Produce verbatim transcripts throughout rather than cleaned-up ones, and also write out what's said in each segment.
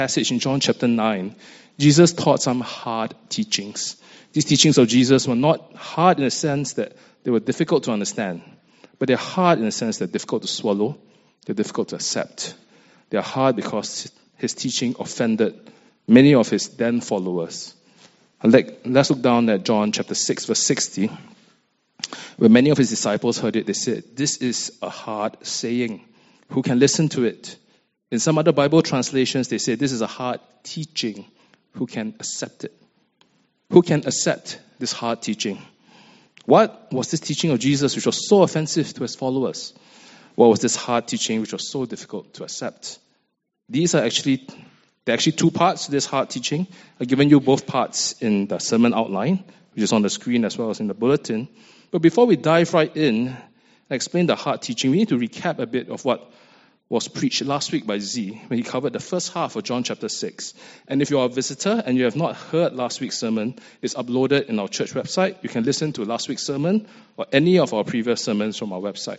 passage in John chapter nine, Jesus taught some hard teachings. These teachings of Jesus were not hard in the sense that they were difficult to understand, but they're hard in the sense that they're difficult to swallow, they're difficult to accept. They're hard because his teaching offended many of his then followers. Let's look down at John chapter six, verse sixty. When many of his disciples heard it, they said, "This is a hard saying. Who can listen to it?" In some other Bible translations, they say, "This is a hard teaching. Who can accept it?" Who can accept this hard teaching? What was this teaching of Jesus which was so offensive to his followers? What was this hard teaching which was so difficult to accept? These are actually, there are actually two parts to this hard teaching. I've given you both parts in the sermon outline, which is on the screen as well as in the bulletin. But before we dive right in and explain the hard teaching, we need to recap a bit of what was preached last week by Z when he covered the first half of John chapter six. And if you are a visitor and you have not heard last week's sermon, it's uploaded in our church website. You can listen to last week's sermon or any of our previous sermons from our website.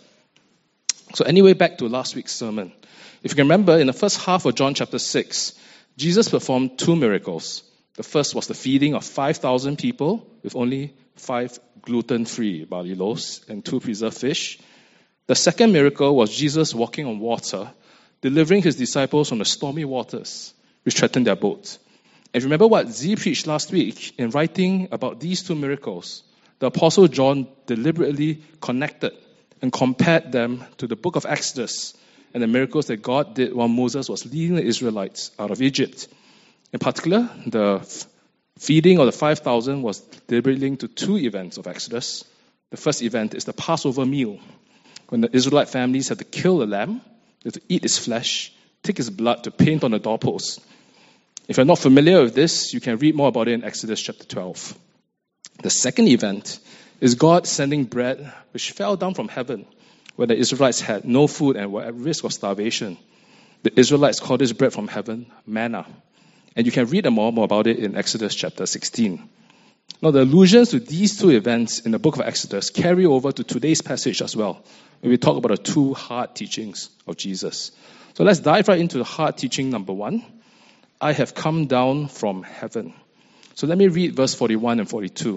So anyway, back to last week's sermon. If you can remember, in the first half of John chapter six, Jesus performed two miracles. The first was the feeding of five thousand people with only five gluten-free barley loaves and two preserved fish. The second miracle was Jesus walking on water, delivering his disciples from the stormy waters which threatened their boat. And remember what Z preached last week in writing about these two miracles. The Apostle John deliberately connected and compared them to the book of Exodus and the miracles that God did while Moses was leading the Israelites out of Egypt. In particular, the f- feeding of the five thousand was deliberately linked to two events of Exodus. The first event is the Passover meal, when the Israelite families had to kill a lamb, they had to eat its flesh, take its blood to paint on the doorpost. If you're not familiar with this, you can read more about it in Exodus chapter twelve. The second event is God sending bread which fell down from heaven, where the Israelites had no food and were at risk of starvation. The Israelites called this bread from heaven manna. And you can read more, more about it in Exodus chapter sixteen. Now, the allusions to these two events in the book of Exodus carry over to today's passage as well, when we talk about the two hard teachings of Jesus. So let's dive right into the hard teaching number one. I have come down from heaven. So let me read verse forty-one and forty-two.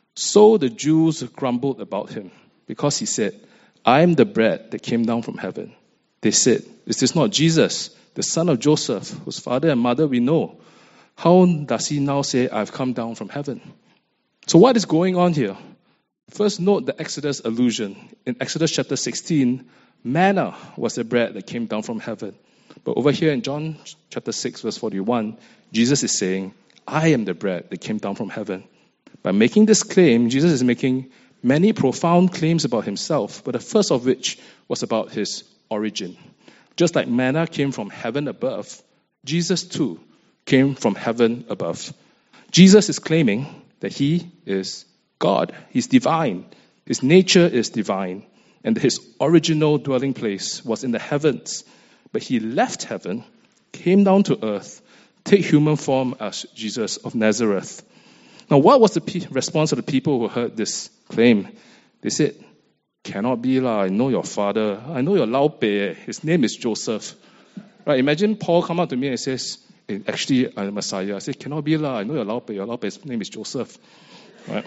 So the Jews grumbled about him, because he said, I am the bread that came down from heaven. They said, is this not Jesus, the son of Joseph, whose father and mother we know? How does he now say, I have come down from heaven? So what is going on here? First, note the Exodus allusion. In Exodus chapter sixteen, manna was the bread that came down from heaven. But over here in John chapter six, verse forty-one, Jesus is saying, I am the bread that came down from heaven. By making this claim, Jesus is making many profound claims about himself, but the first of which was about his origin. Just like manna came from heaven above, Jesus too came from heaven above. Jesus is claiming that he is God. He's divine. His nature is divine. And his original dwelling place was in the heavens. But he left heaven, came down to earth, take human form as Jesus of Nazareth. Now, what was the pe- response of the people who heard this claim? They said, cannot be lah. I know your father. I know your Lao Bei. His name is Joseph. Right? Imagine Paul come up to me and says, hey, actually, I'm the Messiah. I say, cannot be lah. I know your Lao Bei. Your Lao Bei's name is Joseph. Right?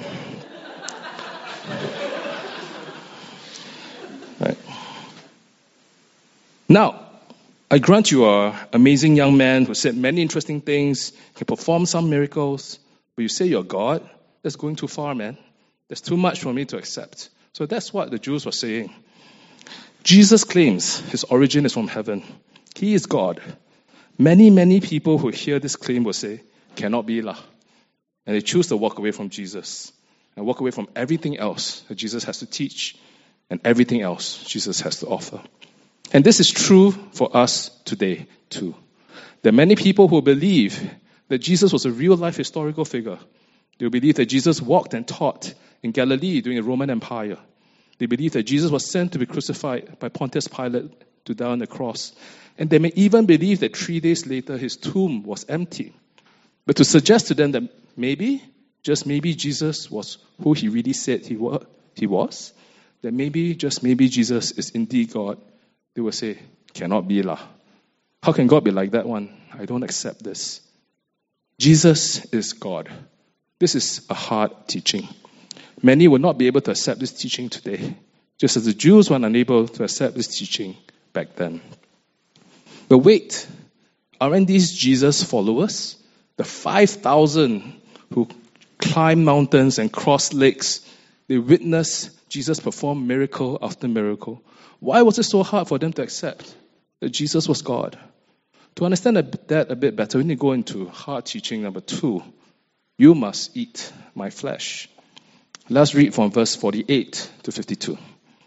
Right. Now, I grant you are an amazing young man who said many interesting things, can perform some miracles, but you say you're God? That's going too far, man. There's too much for me to accept. So that's what the Jews were saying. Jesus claims his origin is from heaven. He is God. Many, many people who hear this claim will say, cannot be lah. And they choose to walk away from Jesus and walk away from everything else that Jesus has to teach and everything else Jesus has to offer. And this is true for us today too. There are many people who believe that Jesus was a real-life historical figure. They believe that Jesus walked and taught in Galilee during the Roman Empire. They believe that Jesus was sent to be crucified by Pontius Pilate to die on the cross. And they may even believe that three days later his tomb was empty. But to suggest to them that maybe, just maybe Jesus was who he really said he wa- he was, that maybe, just maybe Jesus is indeed God, they will say, cannot be lah. How can God be like that one? I don't accept this. Jesus is God. This is a hard teaching. Many will not be able to accept this teaching today, just as the Jews were unable to accept this teaching back then. But wait, aren't these Jesus followers? The five thousand who climbed mountains and crossed lakes, they witnessed Jesus perform miracle after miracle. Why was it so hard for them to accept that Jesus was God? To understand that a bit better, we need to go into hard teaching number two. You must eat my flesh. Let's read from verse forty-eight to fifty-two.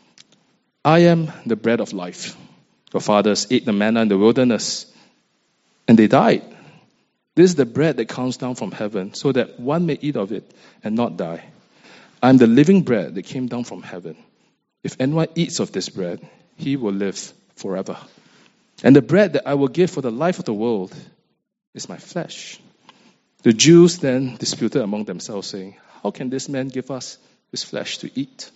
I am the bread of life. Your fathers ate the manna in the wilderness, and they died. This is the bread that comes down from heaven, so that one may eat of it and not die. I am the living bread that came down from heaven. If anyone eats of this bread, he will live forever. And the bread that I will give for the life of the world is my flesh. The Jews then disputed among themselves, saying, how can this man give us his flesh to eat?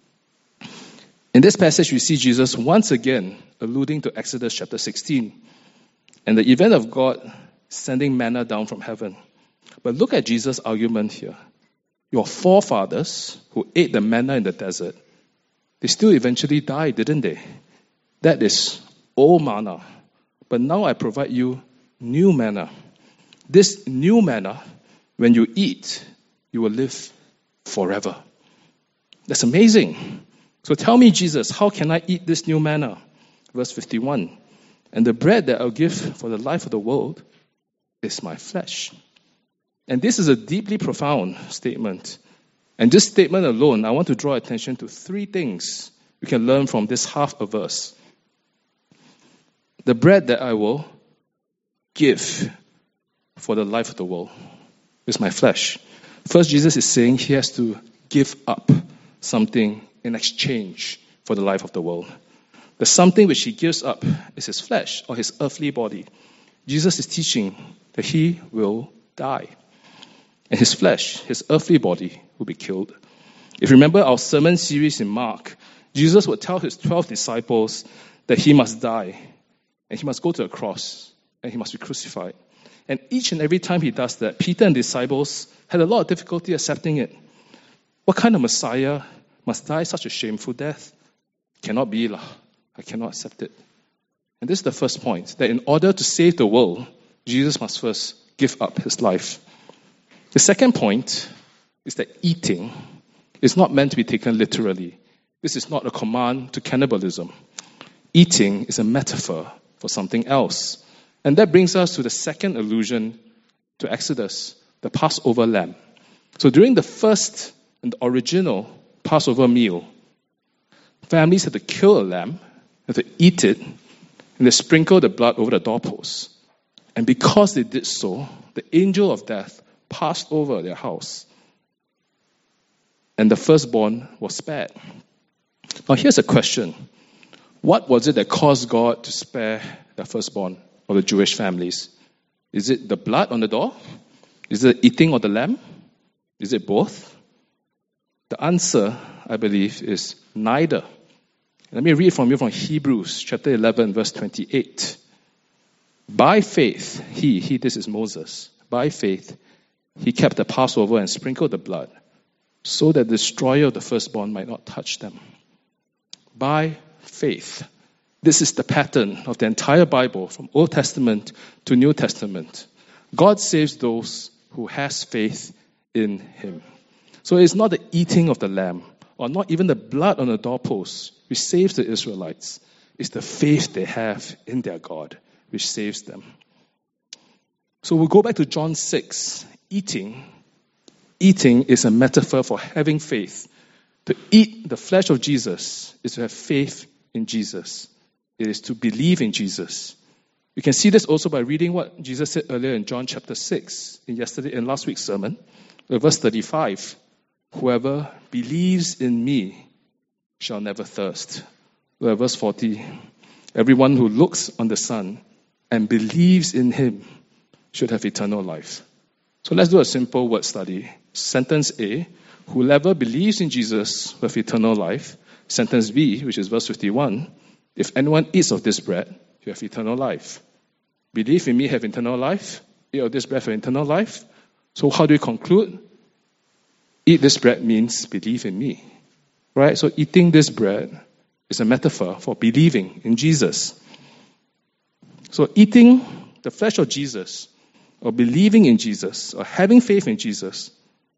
In this passage, we see Jesus once again alluding to Exodus chapter sixteen and the event of God sending manna down from heaven. But look at Jesus' argument here. Your forefathers who ate the manna in the desert, they still eventually died, didn't they? That is old manna. But now I provide you new manna. This new manna, when you eat, you will live forever. That's amazing. So tell me, Jesus, how can I eat this new manna? Verse fifty-one. And the bread that I'll give for the life of the world is my flesh. And this is a deeply profound statement. And this statement alone, I want to draw attention to three things we can learn from this half a verse. The bread that I will give for the life of the world is my flesh. First, Jesus is saying he has to give up something in exchange for the life of the world. The something which he gives up is his flesh or his earthly body. Jesus is teaching that he will die. And his flesh, his earthly body, will be killed. If you remember our sermon series in Mark, Jesus would tell his twelve disciples that he must die, and he must go to a cross, and he must be crucified. And each and every time he does that, Peter and disciples had a lot of difficulty accepting it. What kind of Messiah must die such a shameful death? Cannot be, lah. I cannot accept it. And this is the first point, that in order to save the world, Jesus must first give up his life. The second point is that eating is not meant to be taken literally. This is not a command to cannibalism. Eating is a metaphor for something else. And that brings us to the second allusion to Exodus, the Passover lamb. So during the first and original Passover meal, families had to kill a lamb, had to eat it, and they sprinkled the blood over the doorposts. And because they did so, the angel of death passed over their house. And the firstborn was spared. Now here's a question. What was it that caused God to spare the firstborn of the Jewish families? Is it the blood on the door? Is it eating of the lamb? Is it both? The answer, I believe, is neither. Let me read from you from Hebrews chapter eleven, verse twenty-eight. By faith, he, he, this is Moses, by faith, he kept the Passover and sprinkled the blood, so that the destroyer of the firstborn might not touch them. By faith. This is the pattern of the entire Bible, from Old Testament to New Testament. God saves those who has faith in him. So it's not the eating of the lamb, or not even the blood on the doorpost, which saves the Israelites. It's the faith they have in their God, which saves them. So we'll go back to John six. Eating. Eating is a metaphor for having faith. To eat the flesh of Jesus is to have faith in Jesus. It is to believe in Jesus. You can see this also by reading what Jesus said earlier in John chapter six, in yesterday in last week's sermon, verse thirty-five. Whoever believes in me shall never thirst. Verse forty. Everyone who looks on the Son and believes in him should have eternal life. So let's do a simple word study. Sentence A, whoever believes in Jesus will have eternal life. Sentence B, which is verse fifty-one, if anyone eats of this bread, you have eternal life. Believe in me, have eternal life. Eat of this bread for eternal life. So how do you conclude? Eat this bread means believe in me. Right? So eating this bread is a metaphor for believing in Jesus. So eating the flesh of Jesus, or believing in Jesus, or having faith in Jesus,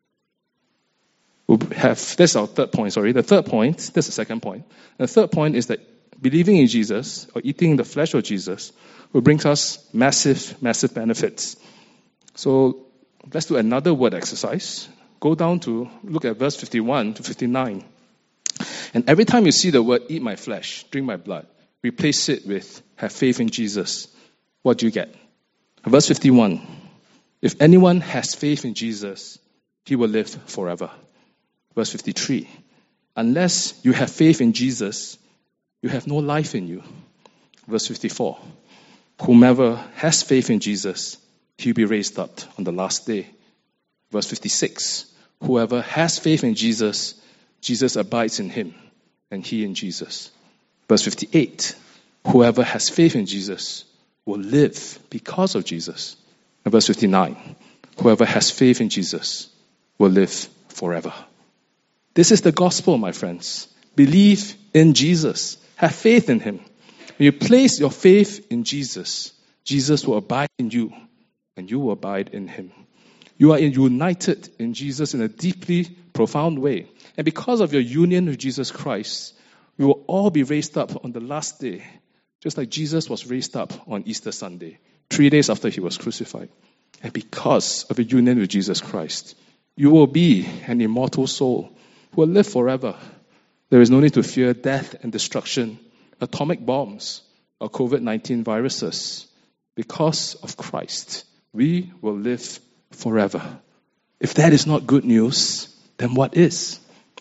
will have, that's our third point, sorry. The third point, that's the second point. The third point is that believing in Jesus, or eating the flesh of Jesus, will bring us massive, massive benefits. So let's do another word exercise. Go down to, look at verse fifty-one to fifty-nine. And every time you see the word eat my flesh, drink my blood, replace it with have faith in Jesus. What do you get? Verse fifty-one. If anyone has faith in Jesus, he will live forever. Verse fifty-three. Unless you have faith in Jesus, you have no life in you. Verse fifty-four. Whomever has faith in Jesus, he'll be raised up on the last day. Verse fifty-six. Whoever has faith in Jesus, Jesus abides in him, and he in Jesus. Verse fifty-eight. Whoever has faith in Jesus will live because of Jesus. And verse fifty-nine. Whoever has faith in Jesus will live forever. This is the gospel, my friends. Believe in Jesus. Have faith in him. When you place your faith in Jesus, Jesus will abide in you, and you will abide in him. You are united in Jesus in a deeply profound way. And because of your union with Jesus Christ, we will all be raised up on the last day, just like Jesus was raised up on Easter Sunday, three days after he was crucified. And because of your union with Jesus Christ, you will be an immortal soul who will live forever. There is no need to fear death and destruction, atomic bombs, or covid nineteen viruses. Because of Christ, we will live forever. If that is not good news, then what is?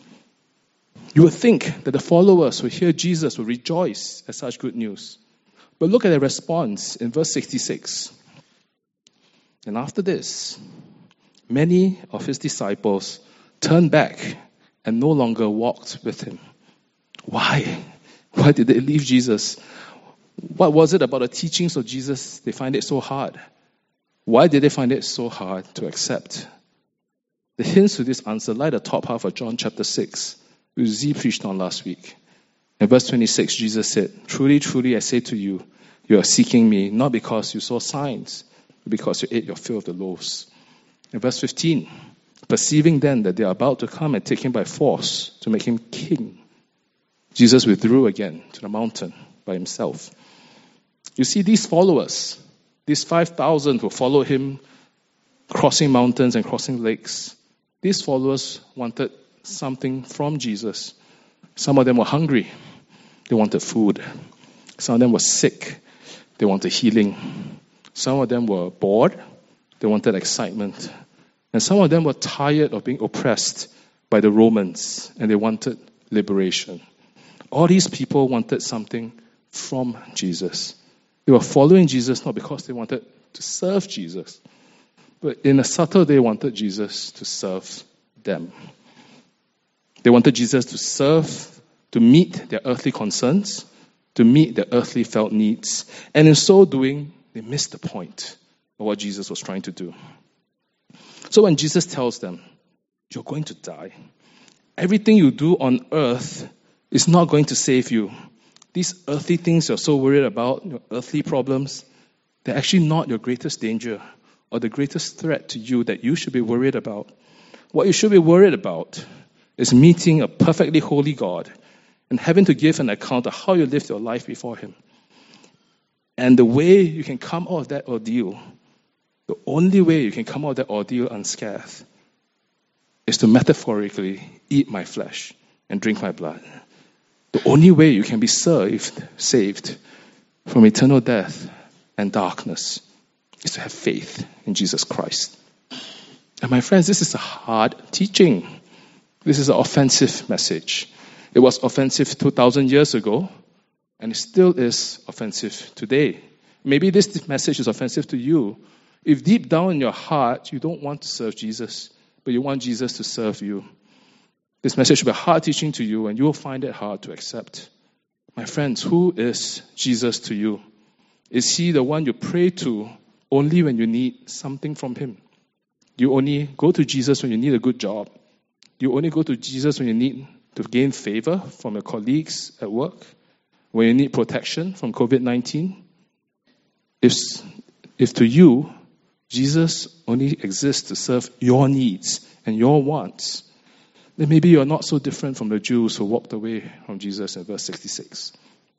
You would think that the followers who hear Jesus will rejoice at such good news. But look at their response in verse sixty-six. And after this, many of his disciples turned back and no longer walked with him. Why? Why did they leave Jesus? What was it about the teachings of Jesus they find it so hard? Why did they find it so hard to accept? The hints to this answer lie at the top half of John chapter six, which Z preached on last week. In verse twenty-six, Jesus said, "Truly, truly, I say to you, you are seeking me, not because you saw signs, but because you ate your fill of the loaves." In verse fifteen, perceiving then that they are about to come and take him by force to make him king, Jesus withdrew again to the mountain by himself. You see, these followers, these five thousand who followed him, crossing mountains and crossing lakes, these followers wanted something from Jesus. Some of them were hungry. They wanted food. Some of them were sick. They wanted healing. Some of them were bored. They wanted excitement. And some of them were tired of being oppressed by the Romans, and they wanted liberation. All these people wanted something from Jesus. They were following Jesus not because they wanted to serve Jesus, but in a subtle way wanted Jesus to serve them. They wanted Jesus to serve, to meet their earthly concerns, to meet their earthly felt needs. And in so doing, they missed the point of what Jesus was trying to do. So when Jesus tells them, "You're going to die. Everything you do on earth is not going to save you. These earthly things you're so worried about, your earthly problems, they're actually not your greatest danger or the greatest threat to you that you should be worried about. What you should be worried about is meeting a perfectly holy God and having to give an account of how you lived your life before him. And the way you can come out of that ordeal, the only way you can come out of that ordeal unscathed, is to metaphorically eat my flesh and drink my blood. The only way you can be saved, saved from eternal death and darkness is to have faith in Jesus Christ." And my friends, this is a hard teaching. This is an offensive message. It was offensive two thousand years ago, and it still is offensive today. Maybe this message is offensive to you if deep down in your heart you don't want to serve Jesus, but you want Jesus to serve you. This message will be hard teaching to you, and you will find it hard to accept. My friends, who is Jesus to you? Is he the one you pray to only when you need something from him? You only go to Jesus when you need a good job. You only go to Jesus when you need to gain favor from your colleagues at work, when you need protection from covid nineteen. If, if to you, Jesus only exists to serve your needs and your wants, then maybe you're not so different from the Jews who walked away from Jesus in verse sixty-six.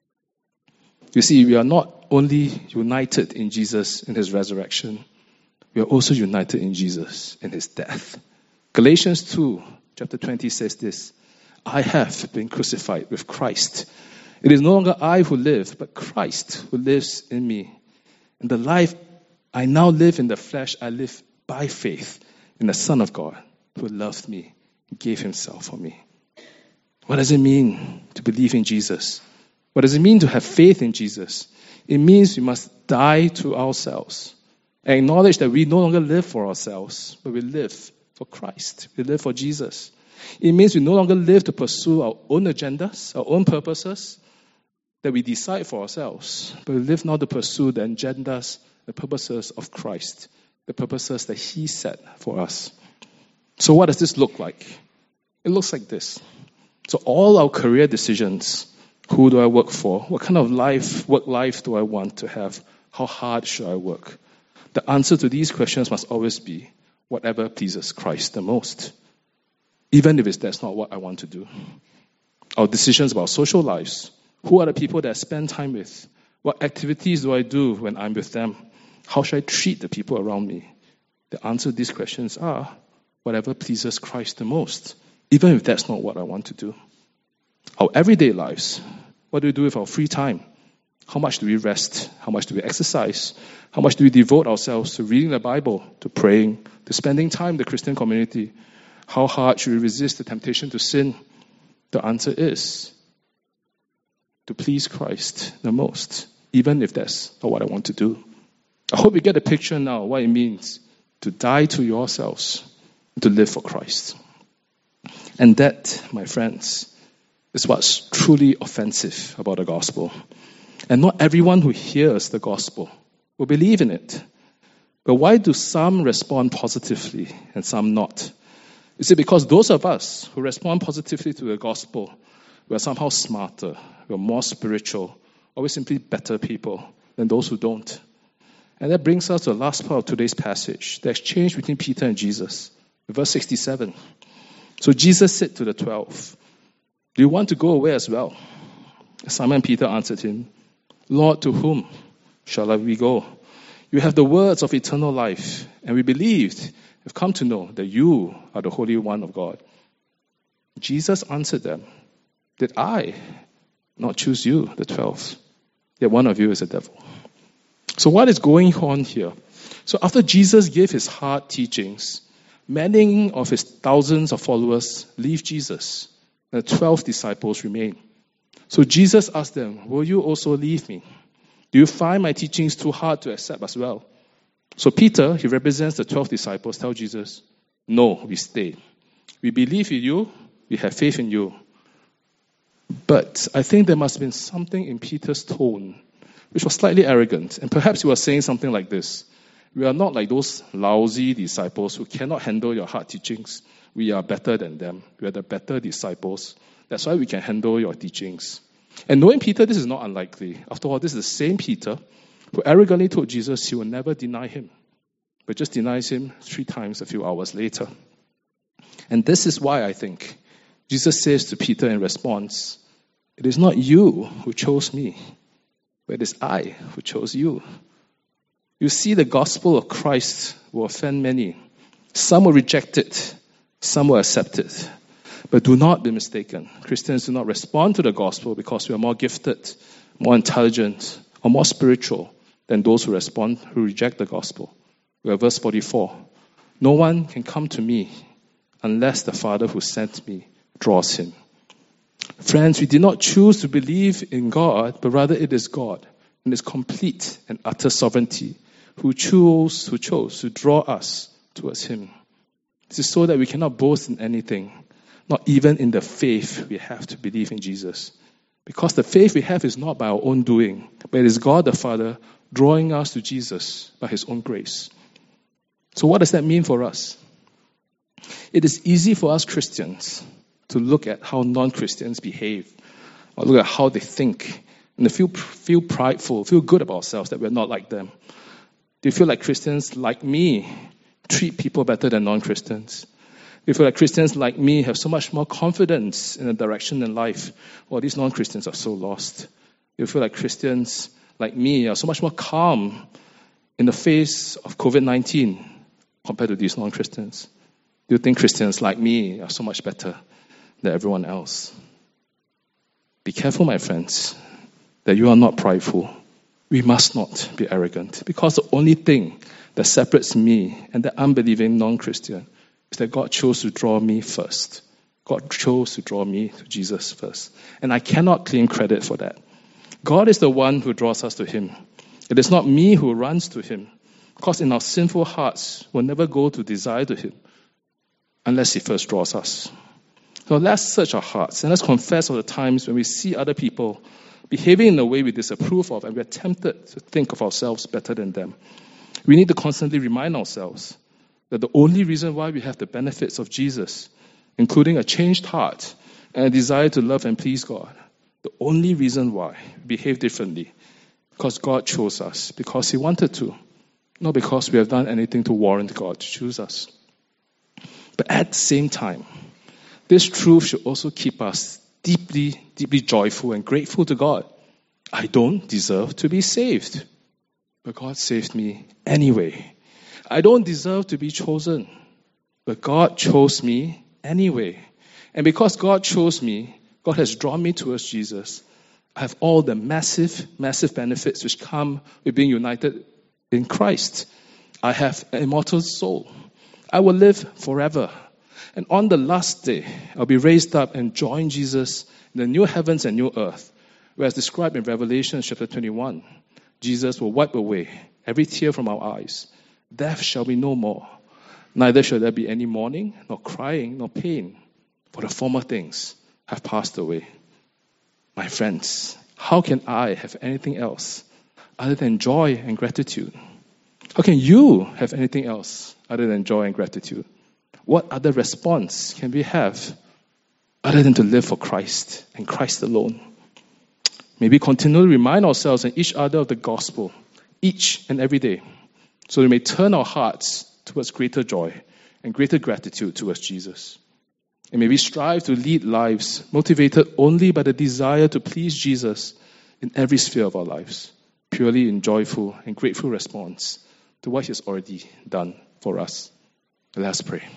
You see, we are not only united in Jesus in his resurrection, we are also united in Jesus in his death. Galatians two, chapter twenty says this, I have been crucified with Christ. It is no longer I who live, but Christ who lives in me. And the life I now live in the flesh, I live by faith in the Son of God who loved me and gave himself for me. What does it mean to believe in Jesus? What does it mean to have faith in Jesus? It means we must die to ourselves and acknowledge that we no longer live for ourselves, but we live for Christ. We live for Jesus. It means we no longer live to pursue our own agendas, our own purposes that we decide for ourselves, but we live now to pursue the agendas, the purposes of Christ, the purposes that he set for us. So what does this look like? It looks like this. So all our career decisions, who do I work for? What kind of life, work life do I want to have? How hard should I work? The answer to these questions must always be whatever pleases Christ the most, even if it's, that's not what I want to do. Our decisions about social lives, who are the people that I spend time with? What activities do I do when I'm with them? How should I treat the people around me? The answer to these questions are whatever pleases Christ the most, even if that's not what I want to do. Our everyday lives, what do we do with our free time? How much do we rest? How much do we exercise? How much do we devote ourselves to reading the Bible, to praying, to spending time in the Christian community? How hard should we resist the temptation to sin? The answer is to please Christ the most, even if that's not what I want to do. I hope you get a picture now what it means to die to yourselves, to live for Christ. And that, my friends, is what's truly offensive about the gospel. And not everyone who hears the gospel will believe in it. But why do some respond positively and some not? Is it because those of us who respond positively to the gospel, we are somehow smarter, we are more spiritual, or we're simply better people than those who don't? And that brings us to the last part of today's passage, the exchange between Peter and Jesus. Verse sixty-seven. So Jesus said to the twelve, do you want to go away as well? Simon Peter answered him, Lord, to whom shall we go? You have the words of eternal life, and we believed, have come to know that you are the Holy One of God. Jesus answered them, did I not choose you, the twelve? Yet one of you is a devil. So what is going on here? So after Jesus gave his hard teachings, many of his thousands of followers leave Jesus, and the twelve disciples remain. So Jesus asked them, will you also leave me? Do you find my teachings too hard to accept as well? So Peter, he represents the twelve disciples, tell Jesus, no, we stay. We believe in you, we have faith in you. But I think there must have been something in Peter's tone which was slightly arrogant. And perhaps he was saying something like this. We are not like those lousy disciples who cannot handle your hard teachings. We are better than them. We are the better disciples. That's why we can handle your teachings. And knowing Peter, this is not unlikely. After all, this is the same Peter who arrogantly told Jesus he will never deny him, but just denies him three times a few hours later. And this is why I think Jesus says to Peter in response, it is not you who chose me, but it is I who chose you. You see, the gospel of Christ will offend many. Some will reject it, some will accept it. But do not be mistaken. Christians do not respond to the gospel because we are more gifted, more intelligent, or more spiritual than those who respond, who reject the gospel. We have verse forty-four. No one can come to me unless the Father who sent me draws him. Friends, we did not choose to believe in God, but rather it is God in his complete and utter sovereignty who chose, who chose to draw us towards him. This is so that we cannot boast in anything, not even in the faith we have to believe in Jesus. Because the faith we have is not by our own doing, but it is God the Father drawing us to Jesus by his own grace. So what does that mean for us? It is easy for us Christians to look at how non-Christians behave, or look at how they think, and to feel, feel prideful, feel good about ourselves that we're not like them. Do you feel like Christians like me treat people better than non-Christians? Do you feel like Christians like me have so much more confidence in the direction in life, while these non-Christians are so lost? Do you feel like Christians like me are so much more calm in the face of covid nineteen compared to these non-Christians? Do you think Christians like me are so much better than everyone else? Be careful, my friends, that you are not prideful. We must not be arrogant, because the only thing that separates me and the unbelieving non-Christian is that God chose to draw me first. God chose to draw me to Jesus first. And I cannot claim credit for that. God is the one who draws us to him. It is not me who runs to him, because in our sinful hearts, we'll never go to desire to him unless he first draws us. So let's search our hearts and let's confess all the times when we see other people behaving in a way we disapprove of and we're tempted to think of ourselves better than them. We need to constantly remind ourselves that the only reason why we have the benefits of Jesus, including a changed heart and a desire to love and please God, the only reason why we behave differently, because God chose us, because he wanted to, not because we have done anything to warrant God to choose us. But at the same time, this truth should also keep us deeply, deeply joyful and grateful to God. I don't deserve to be saved, but God saved me anyway. I don't deserve to be chosen, but God chose me anyway. And because God chose me, God has drawn me towards Jesus. I have all the massive, massive benefits which come with being united in Christ. I have an immortal soul. I will live forever. And on the last day, I'll be raised up and join Jesus in the new heavens and new earth, where as described in Revelation chapter twenty-one, Jesus will wipe away every tear from our eyes. Death shall be no more. Neither shall there be any mourning, nor crying, nor pain, for the former things have passed away. My friends, how can I have anything else other than joy and gratitude? How can you have anything else other than joy and gratitude? What other response can we have other than to live for Christ and Christ alone? May we continually remind ourselves and each other of the gospel each and every day, so we may turn our hearts towards greater joy and greater gratitude towards Jesus. And may we strive to lead lives motivated only by the desire to please Jesus in every sphere of our lives, purely in joyful and grateful response to what he has already done for us. Let us pray.